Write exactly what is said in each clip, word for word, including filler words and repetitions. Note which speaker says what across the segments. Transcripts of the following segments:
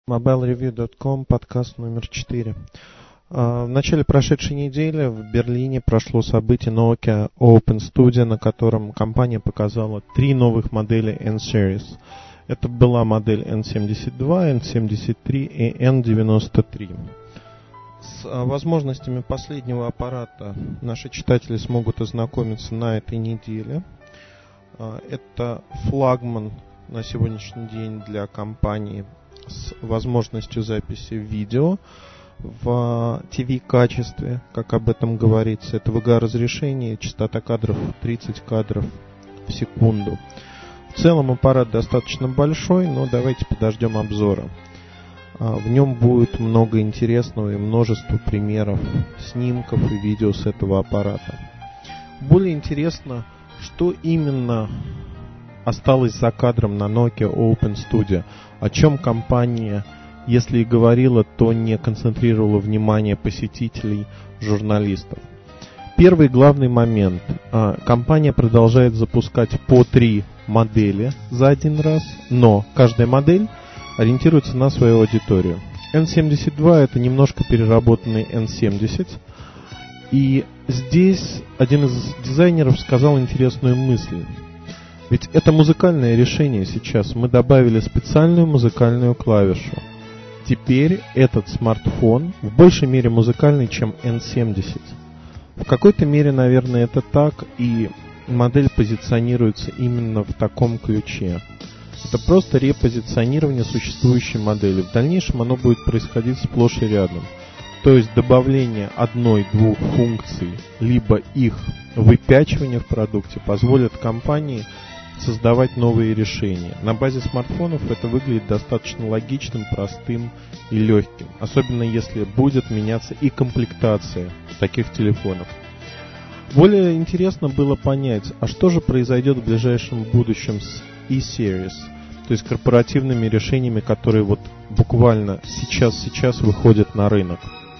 Speaker 1: мобайл ревью точка ком, подкаст номер четыре. В начале прошедшей недели в Берлине прошло событие Nokia Open Studio, на котором компания показала три новых модели N-Series. Это была модель эн семьдесят два, эн семьдесят три и эн девяносто три. С возможностями последнего аппарата наши читатели смогут ознакомиться на этой неделе. Это флагман на сегодняшний день для компании с возможностью записи видео в ти ви-качестве, как об этом говорится. Это ви джи эй-разрешение, частота кадров тридцать кадров в секунду. В целом аппарат достаточно большой, но давайте подождем обзора. В нем будет много интересного и множество примеров, снимков и видео с этого аппарата. Более интересно, что именно осталось за кадром на Nokia Open Studio, о чем компания, если и говорила, то не концентрировала внимание посетителей, журналистов. Первый главный момент. Компания продолжает запускать по три модели за один раз, но каждая модель ориентируется на свою аудиторию. эн семьдесят два это немножко переработанный эн семьдесят. И здесь один из дизайнеров сказал интересную мысль. Ведь это музыкальное решение сейчас. Мы добавили специальную музыкальную клавишу. Теперь этот смартфон в большей мере музыкальный, чем эн семьдесят. В какой-то мере, наверное, это так, и модель позиционируется именно в таком ключе. Это просто репозиционирование существующей модели. В дальнейшем оно будет происходить сплошь и рядом. То есть добавление одной-двух функций, либо их выпячивание в продукте позволит компании создавать новые решения. На базе смартфонов это выглядит достаточно логичным, простым и легким. Особенно если будет меняться и комплектация таких телефонов. Более интересно было понять, а что же произойдет в ближайшем будущем с E-Series, то есть корпоративными решениями, которые вот буквально сейчас-сейчас выходят на рынок.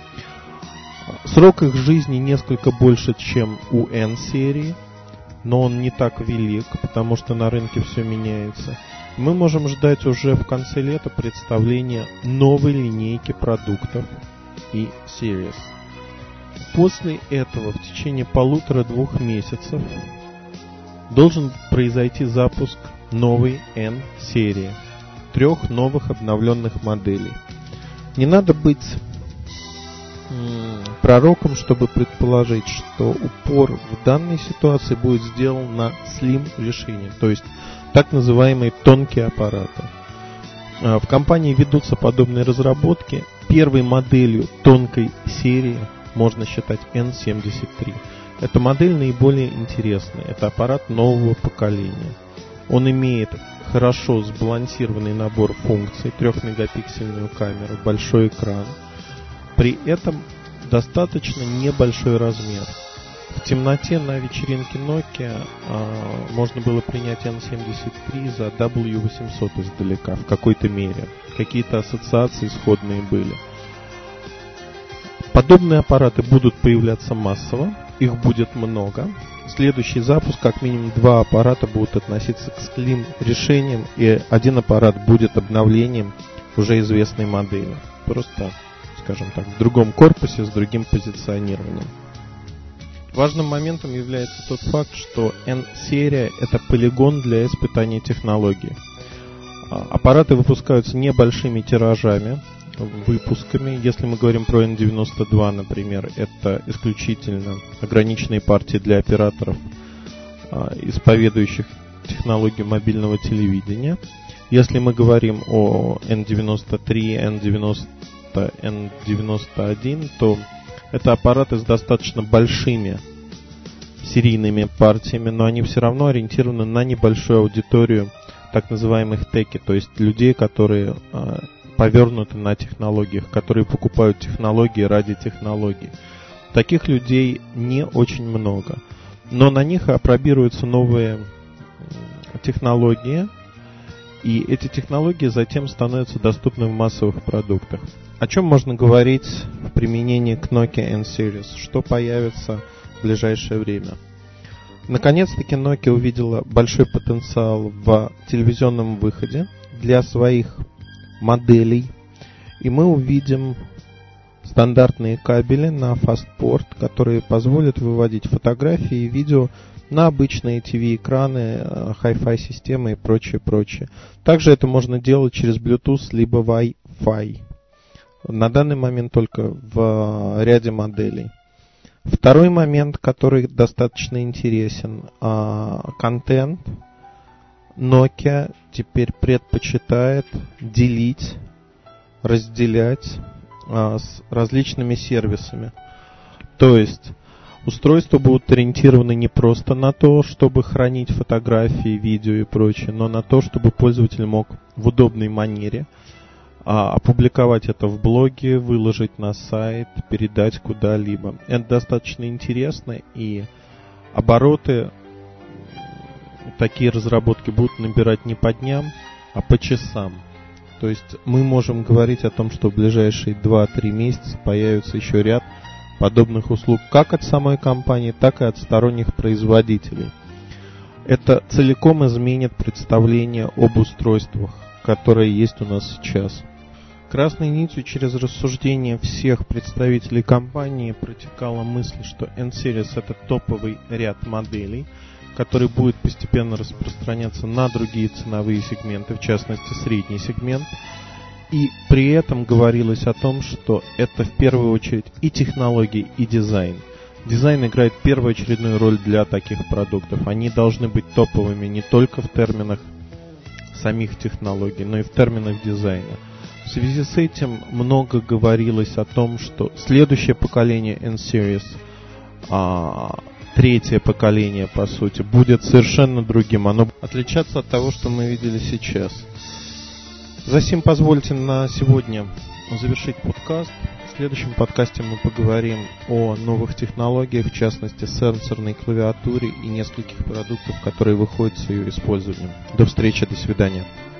Speaker 1: Срок их жизни несколько больше, чем у N-серии, но он не так велик, потому что на рынке все меняется. Мы можем ждать уже в конце лета представления новой линейки продуктов E-Series. После этого в течение полутора-двух месяцев должен произойти запуск новой N-серии, трех новых обновленных моделей. Не надо быть м- пророком, чтобы предположить, что упор в данной ситуации будет сделан на Slim решение, то есть так называемые тонкие аппараты. В компании ведутся подобные разработки. Первой моделью тонкой серии можно считать эн семьдесят три. Эта модель наиболее интересная. Это аппарат нового поколения. Он имеет хорошо сбалансированный набор функций, трехмегапиксельную камеру, большой экран. При этом достаточно небольшой размер. В темноте на вечеринке Nokia а, можно было принять эн семьдесят три за дабл ю восемьсот издалека, в какой-то мере. Какие-то ассоциации сходные были. Подобные аппараты будут появляться массово, их будет много. Следующий запуск, как минимум два аппарата будут относиться к Slim решениям, и один аппарат будет обновлением уже известной модели. Просто, скажем так, в другом корпусе, с другим позиционированием. Важным моментом является тот факт, что N-серия – это полигон для испытаний технологий. Аппараты выпускаются небольшими тиражами, выпусками. Если мы говорим про эн девяносто два, например, это исключительно ограниченные партии для операторов, исповедующих технологию мобильного телевидения. Если мы говорим о эн девяносто три, эн девяносто, эн девяносто один, то это аппараты с достаточно большими серийными партиями, но они все равно ориентированы на небольшую аудиторию так называемых теки, то есть людей, которые э, повернуты на технологиях, которые покупают технологии ради технологий. Таких людей не очень много, но на них опробируются новые технологии, и эти технологии затем становятся доступны в массовых продуктах. О чем можно говорить в применении к Nokia N-Series? Что появится в ближайшее время? Наконец-таки Nokia увидела большой потенциал в телевизионном выходе для своих моделей И мы увидим стандартные кабели на фастпорт, которые позволят выводить фотографии и видео на обычные ти ви-экраны, Hi-Fi системы и прочее, прочее. Также это можно делать через Bluetooth либо Wi-Fi. На данный момент только в ряде моделей. Второй момент, который достаточно интересен, контент. Nokia теперь предпочитает делить, разделять с различными сервисами. То есть устройства будут ориентированы не просто на то, чтобы хранить фотографии, видео и прочее, но на то, чтобы пользователь мог в удобной манере а, опубликовать это в блоге, выложить на сайт, передать куда-либо. Это достаточно интересно, и обороты такие разработки будут набирать не по дням, а по часам. То есть мы можем говорить о том, что в ближайшие два-три месяца появится еще ряд подобных услуг как от самой компании, так и от сторонних производителей. Это целиком изменит представление об устройствах, которые есть у нас сейчас. Красной нитью через рассуждения всех представителей компании протекала мысль, что N-Series — это топовый ряд моделей, который будет постепенно распространяться на другие ценовые сегменты, в частности средний сегмент. И при этом говорилось о том, что это в первую очередь и технологии, и дизайн. Дизайн играет первоочередную роль для таких продуктов. Они должны быть топовыми не только в терминах самих технологий, но и в терминах дизайна. В связи с этим много говорилось о том, что следующее поколение N-Series, а, третье поколение, по сути, будет совершенно другим. Оно будет отличаться от того, что мы видели сейчас. Засим позвольте на сегодня завершить подкаст. В следующем подкасте мы поговорим о новых технологиях, в частности, сенсорной клавиатуре и нескольких продуктах, которые выходят с ее использованием. До встречи, до свидания.